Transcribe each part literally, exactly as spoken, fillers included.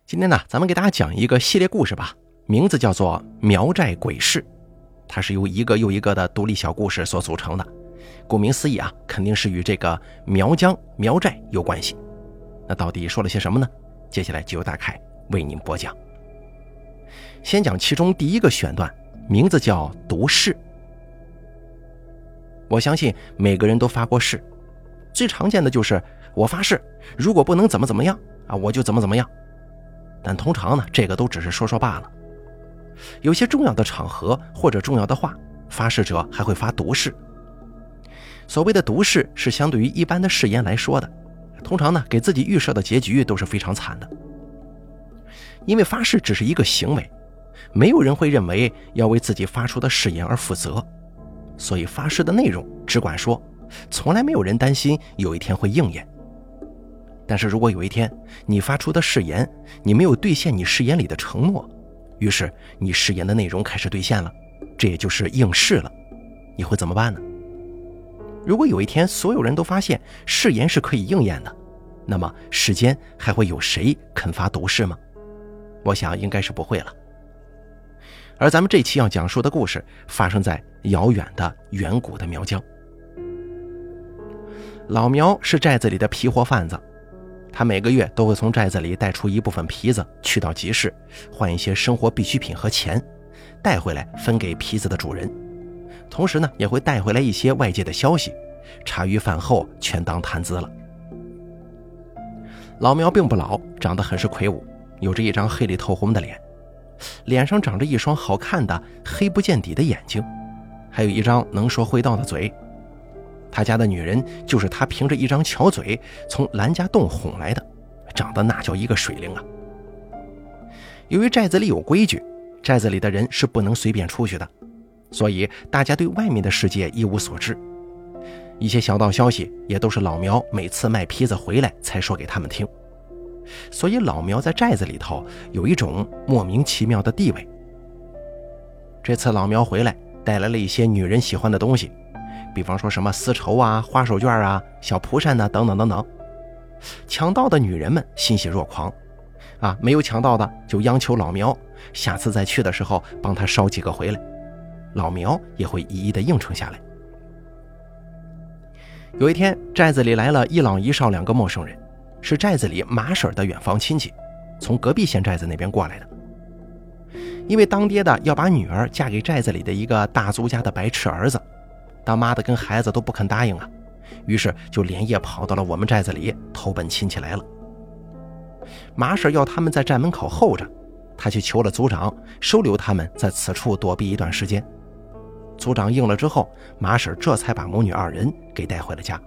今天呢，咱们给大家讲一个系列故事吧，名字叫做苗寨鬼事。它是由一个又一个的独立小故事所组成的，顾名思义啊，肯定是与这个苗疆苗寨有关系。那到底说了些什么呢？接下来就由大凯为您播讲。先讲其中第一个选段，名字叫毒誓。我相信每个人都发过誓，最常见的就是我发誓如果不能怎么怎么样啊，我就怎么怎么样。但通常呢，这个都只是说说罢了。有些重要的场合或者重要的话，发誓者还会发毒誓。所谓的毒誓是相对于一般的誓言来说的，通常呢，给自己预设的结局都是非常惨的。因为发誓只是一个行为，没有人会认为要为自己发出的誓言而负责，所以发誓的内容只管说，从来没有人担心有一天会应验。但是如果有一天你发出的誓言，你没有兑现你誓言里的承诺，于是你誓言的内容开始兑现了，这也就是应誓了，你会怎么办呢？如果有一天所有人都发现誓言是可以应验的，那么世间还会有谁肯发毒誓吗？我想应该是不会了。而咱们这期要讲述的故事发生在遥远的远古的苗疆。老苗是寨子里的皮货贩子，他每个月都会从寨子里带出一部分皮子去到集市，换一些生活必需品和钱，带回来分给皮子的主人。同时呢，也会带回来一些外界的消息，茶余饭后全当谈资了。老苗并不老，长得很是魁梧，有着一张黑里透红的脸，脸上长着一双好看的黑不见底的眼睛，还有一张能说会道的嘴。他家的女人就是他凭着一张巧嘴从兰家洞哄来的，长得那叫一个水灵啊。由于寨子里有规矩，寨子里的人是不能随便出去的，所以大家对外面的世界一无所知。一些小道消息也都是老苗每次卖坯子回来才说给他们听，所以老苗在寨子里头有一种莫名其妙的地位。这次老苗回来带来了一些女人喜欢的东西，比方说什么丝绸啊、花手绢啊、小蒲扇啊等等等等。抢到的女人们欣喜若狂啊，没有抢到的就央求老苗下次再去的时候帮他捎几个回来，老苗也会一一的应承下来。有一天，寨子里来了一老一少两个陌生人，是寨子里马婶的远房亲戚，从隔壁县寨子那边过来的。因为当爹的要把女儿嫁给寨子里的一个大族家的白痴儿子，当妈的跟孩子都不肯答应啊，于是就连夜跑到了我们寨子里投奔亲戚来了。马婶要他们在寨门口候着，他去求了族长收留他们在此处躲避一段时间。族长应了之后，马婶这才把母女二人给带回了家。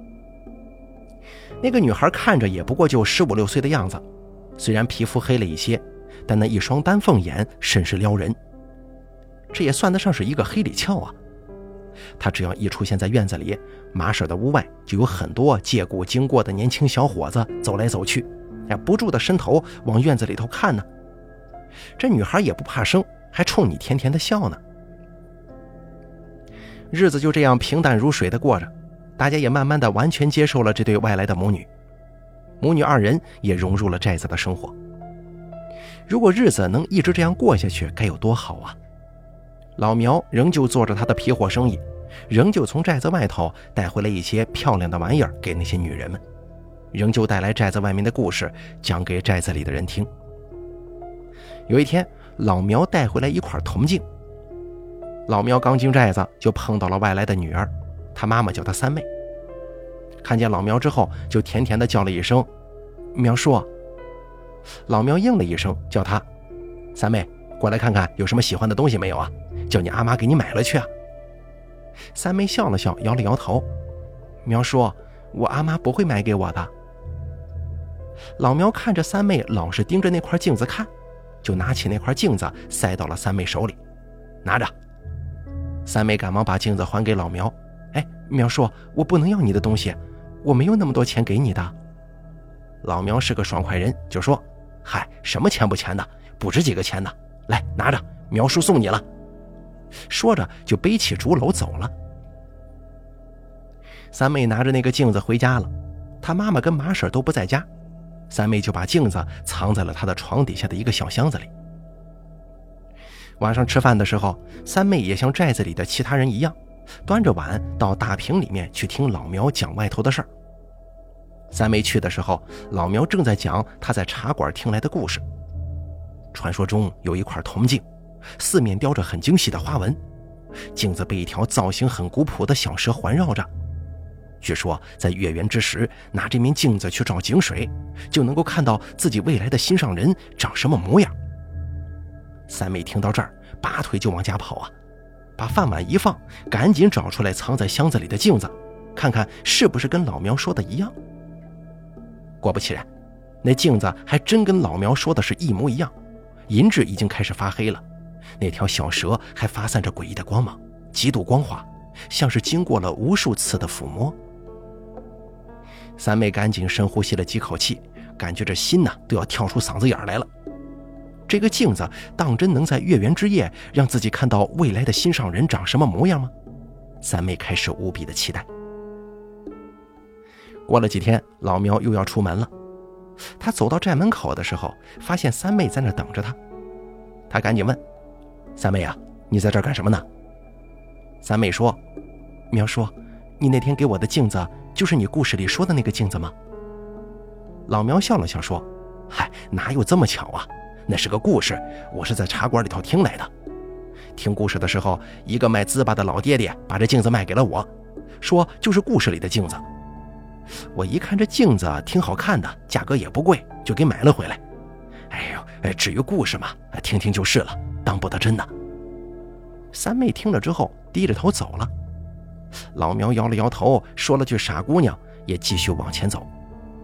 那个女孩看着也不过就十五六岁的样子，虽然皮肤黑了一些，但那一双丹凤眼甚是撩人，这也算得上是一个黑里俏啊。他只要一出现在院子里，马婶的屋外就有很多借故经过的年轻小伙子走来走去，不住的伸头往院子里头看呢。这女孩也不怕生，还冲你甜甜的笑呢。日子就这样平淡如水的过着，大家也慢慢的完全接受了这对外来的母女，母女二人也融入了寨子的生活。如果日子能一直这样过下去，该有多好啊！老苗仍旧做着他的皮货生意，仍旧从寨子外头带回来一些漂亮的玩意儿给那些女人们，仍旧带来寨子外面的故事讲给寨子里的人听。有一天，老苗带回来一块铜镜。老苗刚进寨子就碰到了外来的女儿，他妈妈叫她三妹。看见老苗之后，就甜甜地叫了一声苗叔。老苗应了一声，叫她三妹过来看看有什么喜欢的东西没有啊，叫你阿妈给你买了去啊。三妹笑了笑，摇了摇头，苗叔，我阿妈不会买给我的。老苗看着三妹老是盯着那块镜子看，就拿起那块镜子塞到了三妹手里，拿着。三妹赶忙把镜子还给老苗，哎，苗叔，我不能要你的东西，我没有那么多钱给你的。老苗是个爽快人，就说，嗨，什么钱不钱的，不值几个钱的，来拿着，苗叔送你了。说着就背起竹篓走了。三妹拿着那个镜子回家了，她妈妈跟马婶都不在家， 三妹就把镜子藏在了她的床底下的一个小箱子里。晚上吃饭的时候，三妹也像寨子里的其他人一样，端着碗到大坪里面去听老苗讲外头的事儿。三妹去的时候，老苗正在讲他在茶馆听来的故事。传说中有一块铜镜，四面雕着很精细的花纹，镜子被一条造型很古朴的小蛇环绕着。据说在月圆之时，拿这面镜子去照井水，就能够看到自己未来的心上人长什么模样。三妹听到这儿，拔腿就往家跑啊，把饭碗一放，赶紧找出来藏在箱子里的镜子，看看是不是跟老苗说的一样。果不其然，那镜子还真跟老苗说的是一模一样，银质已经开始发黑了，那条小蛇还发散着诡异的光芒，极度光滑，像是经过了无数次的抚摸。三妹赶紧深呼吸了几口气，感觉这心呢都要跳出嗓子眼来了。这个镜子当真能在月圆之夜让自己看到未来的心上人长什么模样吗？三妹开始无比的期待。过了几天，老苗又要出门了。他走到寨门口的时候，发现三妹在那等着他。他赶紧问：三妹啊，你在这儿干什么呢？三妹说：苗叔，你那天给我的镜子就是你故事里说的那个镜子吗？老苗笑了笑说：嗨，哪有这么巧啊，那是个故事，我是在茶馆里头听来的。听故事的时候，一个卖糍粑的老爹爹把这镜子卖给了我，说就是故事里的镜子。我一看这镜子挺好看的，价格也不贵，就给买了回来。哎呦，至于故事嘛，听听就是了，当不得真的。三妹听了之后低着头走了。老苗摇了摇头，说了句傻姑娘，也继续往前走。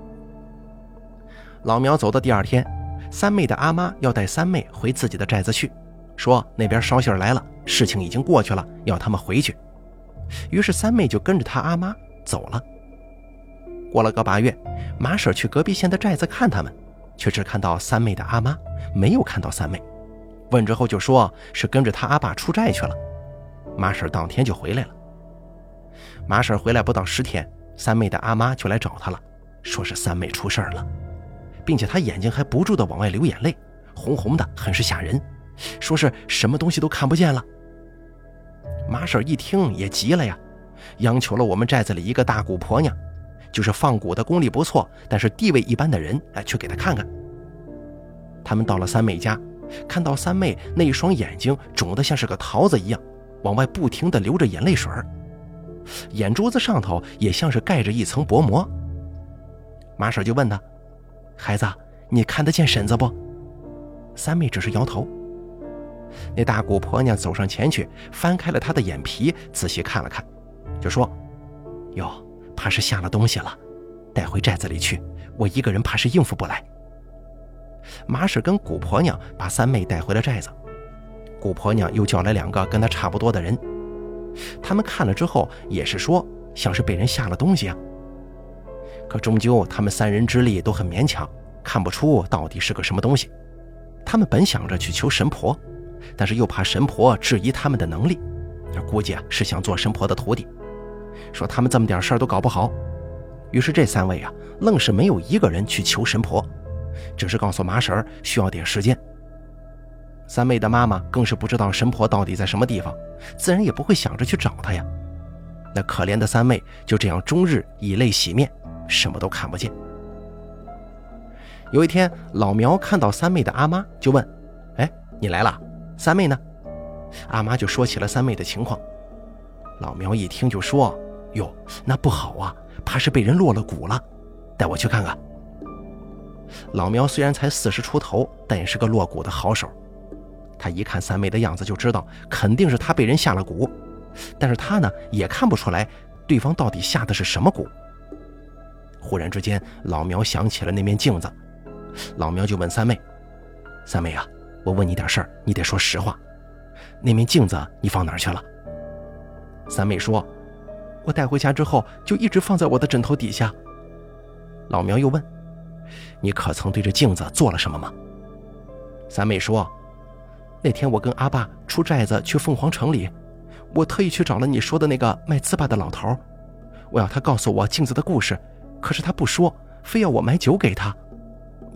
老苗走的第二天，三妹的阿妈要带三妹回自己的寨子去，说那边捎信来了，事情已经过去了，要他们回去。于是三妹就跟着她阿妈走了。过了个八月，马婶去隔壁县的寨子看他们，却只看到三妹的阿妈，没有看到三妹。问之后就说是跟着他阿爸出寨去了。马婶当天就回来了。马婶回来不到十天，三妹的阿妈就来找他了，说是三妹出事了，并且她眼睛还不住地往外流眼泪，红红的，很是吓人，说是什么东西都看不见了。马婶一听也急了呀，央求了我们寨子里一个大姑婆娘，就是放蛊的功力不错，但是地位一般的人，哎，去给她看看。他们到了三妹家，看到三妹那一双眼睛肿得像是个桃子一样，往外不停地流着眼泪水，眼珠子上头也像是盖着一层薄膜。马婶就问他：孩子，你看得见婶子不？三妹只是摇头。那大姑婆娘走上前去，翻开了她的眼皮，仔细看了看，就说：哟，怕是下了东西了，带回寨子里去，我一个人怕是应付不来。马婶跟姑婆娘把三妹带回了寨子，姑婆娘又叫来两个跟她差不多的人，他们看了之后也是说像是被人下了东西啊。可终究他们三人之力都很勉强，看不出到底是个什么东西。他们本想着去求神婆，但是又怕神婆质疑他们的能力，估计啊是想做神婆的徒弟，说他们这么点事儿都搞不好。于是这三位啊愣是没有一个人去求神婆，只是告诉马婶需要点时间。三妹的妈妈更是不知道神婆到底在什么地方，自然也不会想着去找她呀。那可怜的三妹就这样终日以泪洗面，什么都看不见。有一天，老苗看到三妹的阿妈就问：哎，你来了，三妹呢？阿妈就说起了三妹的情况。老苗一听就说：哟，那不好啊，怕是被人落了蛊了，带我去看看。老苗虽然才四十出头，但也是个落蛊的好手。他一看三妹的样子就知道肯定是他被人下了蛊，但是他呢也看不出来对方到底下的是什么蛊。忽然之间，老苗想起了那面镜子，老苗就问三妹：三妹啊，我问你点事儿，你得说实话，那面镜子你放哪儿去了？三妹说：我带回家之后就一直放在我的枕头底下。老苗又问：你可曾对这镜子做了什么吗？三妹说：那天我跟阿爸出寨子去凤凰城里，我特意去找了你说的那个卖糍粑的老头，我要他告诉我镜子的故事，可是他不说，非要我买酒给他。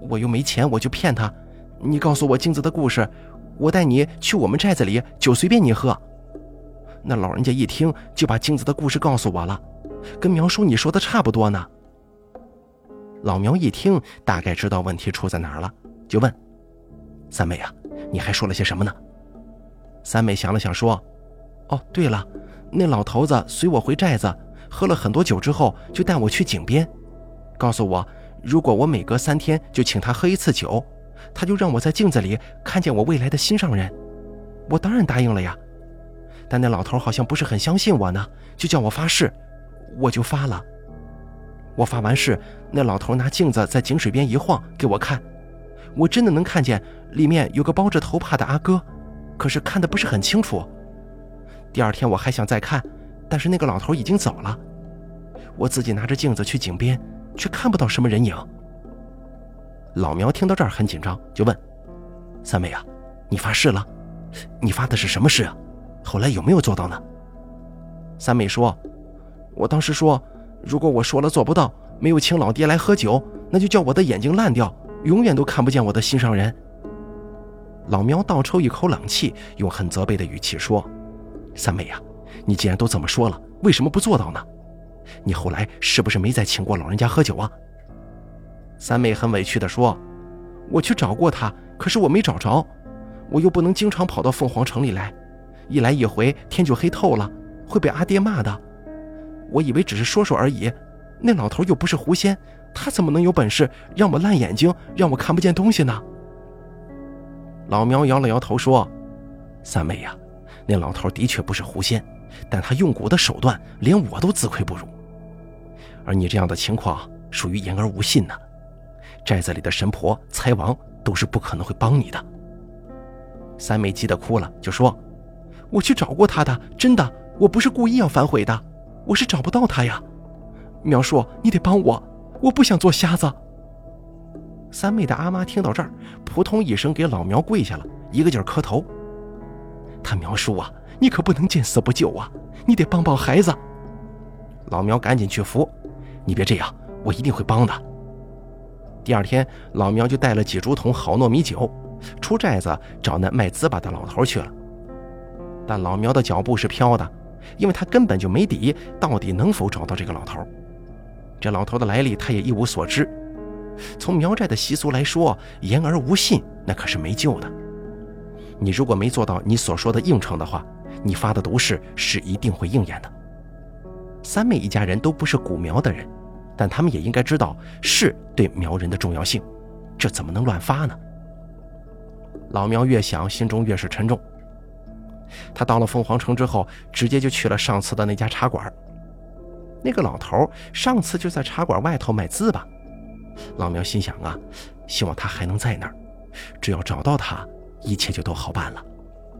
我又没钱，我就骗他。你告诉我镜子的故事，我带你去我们寨子里，酒随便你喝。那老人家一听就把镜子的故事告诉我了，跟苗叔你说的差不多呢。老苗一听大概知道问题出在哪儿了，就问三妹啊，你还说了些什么呢？三妹想了想说，哦对了，那老头子随我回寨子，喝了很多酒之后就带我去井边，告诉我如果我每隔三天就请他喝一次酒，他就让我在镜子里看见我未来的心上人。我当然答应了呀，但那老头好像不是很相信我呢，就叫我发誓，我就发了。我发完誓，那老头拿镜子在井水边一晃给我看，我真的能看见里面有个包着头帕的阿哥，可是看得不是很清楚。第二天我还想再看，但是那个老头已经走了。我自己拿着镜子去井边，却看不到什么人影。老苗听到这儿很紧张，就问三妹啊，你发誓了？你发的是什么誓啊？后来有没有做到呢？三妹说，我当时说，如果我说了做不到，没有请老爹来喝酒，那就叫我的眼睛烂掉，永远都看不见我的心上人。老苗倒抽一口冷气，用很责备的语气说，三妹呀，你既然都这么说了，为什么不做到呢？你后来是不是没再请过老人家喝酒啊？三妹很委屈地说，我去找过他，可是我没找着，我又不能经常跑到凤凰城里来，一来一回天就黑透了，会被阿爹骂的。我以为只是说说而已，那老头又不是狐仙，他怎么能有本事让我烂眼睛，让我看不见东西呢？老苗摇了摇头说，三妹呀，那老头的确不是狐仙，但他用蛊的手段连我都自愧不如。而你这样的情况属于言而无信呢，寨子里的神婆财王都是不可能会帮你的。三妹急得哭了，就说，我去找过他的，真的，我不是故意要反悔的，我是找不到他呀。苗叔，你得帮我，我不想做瞎子。三妹的阿妈听到这儿，扑通一声给老苗跪下了，一个劲儿磕头。他苗叔啊，你可不能见死不救啊，你得帮帮孩子。老苗赶紧去扶，你别这样，我一定会帮的。第二天，老苗就带了几竹筒好糯米酒，出寨子找那卖糍粑的老头去了。但老苗的脚步是飘的，因为他根本就没底，到底能否找到这个老头。这老头的来历他也一无所知。从苗寨的习俗来说，言而无信那可是没救的。你如果没做到你所说的应承的话，你发的毒誓是一定会应验的。三妹一家人都不是蛊苗的人，但他们也应该知道誓对苗人的重要性，这怎么能乱发呢？老苗越想心中越是沉重。他到了凤凰城之后，直接就去了上次的那家茶馆。那个老头上次就在茶馆外头卖糍粑。老苗心想啊，希望他还能在那儿，只要找到他，一切就都好办了。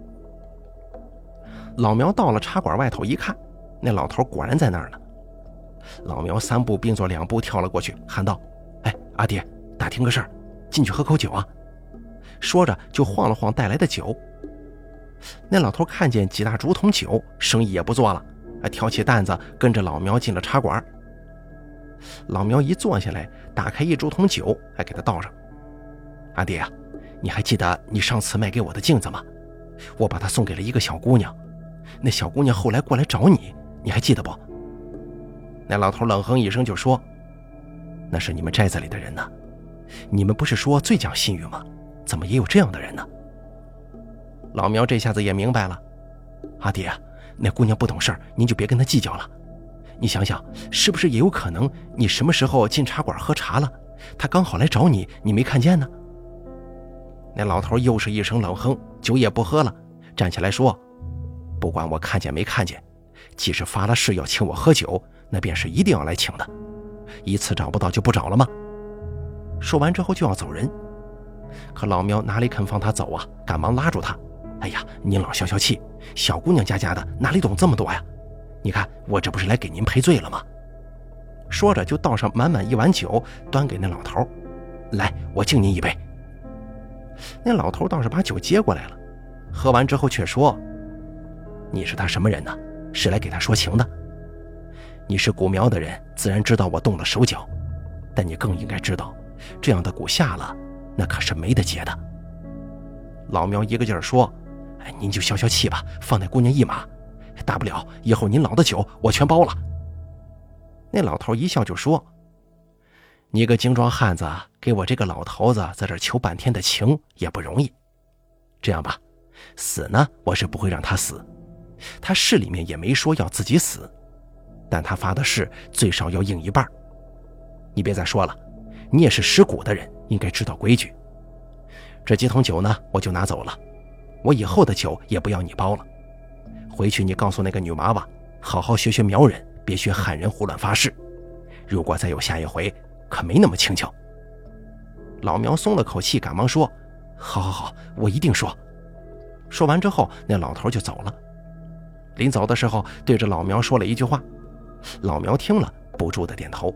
老苗到了茶馆外头一看，那老头果然在那儿呢。老苗三步并作两步跳了过去，喊道，哎，阿爹，打听个事儿，进去喝口酒啊。说着就晃了晃带来的酒。那老头看见几大竹筒酒，生意也不做了，还挑起担子跟着老苗进了茶馆。老苗一坐下来，打开一竹筒酒，还给他倒上。阿爹啊，你还记得你上次卖给我的镜子吗？我把它送给了一个小姑娘，那小姑娘后来过来找你，你还记得不？那老头冷哼一声就说，那是你们寨子里的人呢，你们不是说最讲信誉吗？怎么也有这样的人呢？老苗这下子也明白了，阿爹啊，那姑娘不懂事儿，您就别跟她计较了。你想想，是不是也有可能你什么时候进茶馆喝茶了，她刚好来找你，你没看见呢？那老头又是一声冷哼，酒也不喝了，站起来说，不管我看见没看见，即使发了誓要请我喝酒，那便是一定要来请的，一次找不到就不找了吗？说完之后就要走人，可老苗哪里肯放他走啊，赶忙拉住他，哎呀，您老消消气，小姑娘家家的哪里懂这么多呀？你看我这不是来给您赔罪了吗？说着就倒上满满一碗酒，端给那老头，来，我敬您一杯。那老头倒是把酒接过来了，喝完之后却说，你是他什么人呢？是来给他说情的？你是蛊苗的人，自然知道我动了手脚，但你更应该知道， 这样的蛊下了，那可是没得解的。老苗一个劲儿说：“哎，您就消消气吧，放那姑娘一马，大不了以后您老的酒我全包了。”那老头一笑就说：“你个精壮汉子，给我这个老头子在这求半天的情也不容易。这样吧，死呢我是不会让他死，他誓里面也没说要自己死，但他发的誓最少要应一半。你别再说了，你也是识古的人，应该知道规矩。这几桶酒呢我就拿走了，我以后的酒也不要你包了。回去你告诉那个女娃娃，好好学学苗人，别学汉人胡乱发誓。如果再有下一回，可没那么轻巧。”老苗松了口气，赶忙说：“好好好，我一定说。”说完之后，那老头就走了。临走的时候，对着老苗说了一句话，老苗听了不住的点头。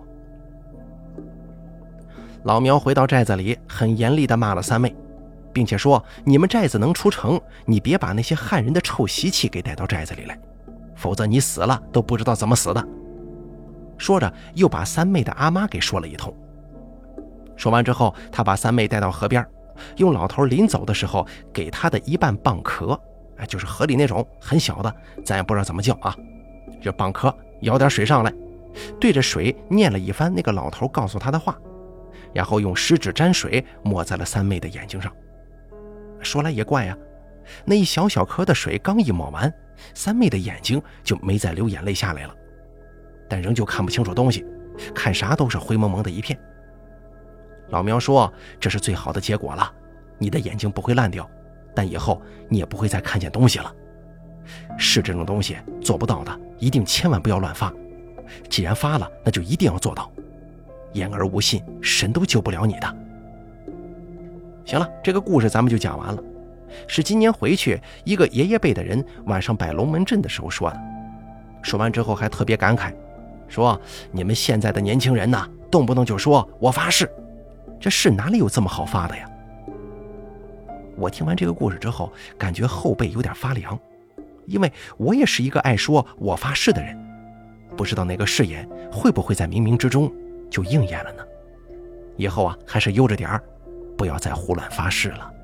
老苗回到寨子里，很严厉地骂了三妹，并且说：“你们寨子能出城，你别把那些汉人的臭习气给带到寨子里来，否则你死了都不知道怎么死的。”说着又把三妹的阿妈给说了一通。说完之后，他把三妹带到河边，用老头临走的时候给他的一半蚌壳，哎，就是河里那种很小的，咱也不知道怎么叫啊，这蚌壳舀点水上来，对着水念了一番那个老头告诉他的话，然后用食指沾水抹在了三妹的眼睛上。说来也怪啊，那一小小颗的水刚一抹完，三妹的眼睛就没再流眼泪下来了，但仍旧看不清楚东西，看啥都是灰蒙蒙的一片。老苗说：“这是最好的结果了，你的眼睛不会烂掉，但以后你也不会再看见东西了。是这种东西做不到的，一定千万不要乱发，既然发了，那就一定要做到。言而无信，神都救不了你的。”行了，这个故事咱们就讲完了，是今年回去一个爷爷辈的人晚上摆龙门阵的时候说的。说完之后还特别感慨，说：“你们现在的年轻人呐，动不动就说我发誓，这誓哪里有这么好发的呀？”我听完这个故事之后，感觉后背有点发凉，因为我也是一个爱说我发誓的人，不知道那个誓言会不会在冥冥之中就应验了呢？以后啊，还是悠着点儿，不要再胡乱发誓了。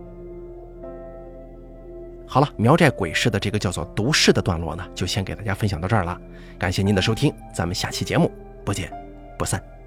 好了，苗寨鬼市的这个叫做毒誓的段落呢，就先给大家分享到这儿了。感谢您的收听，咱们下期节目不见不散。